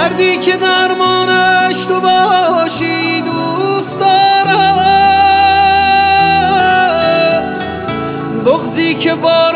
دردی که درمانش تو باشی دوست دارم، بغضی که با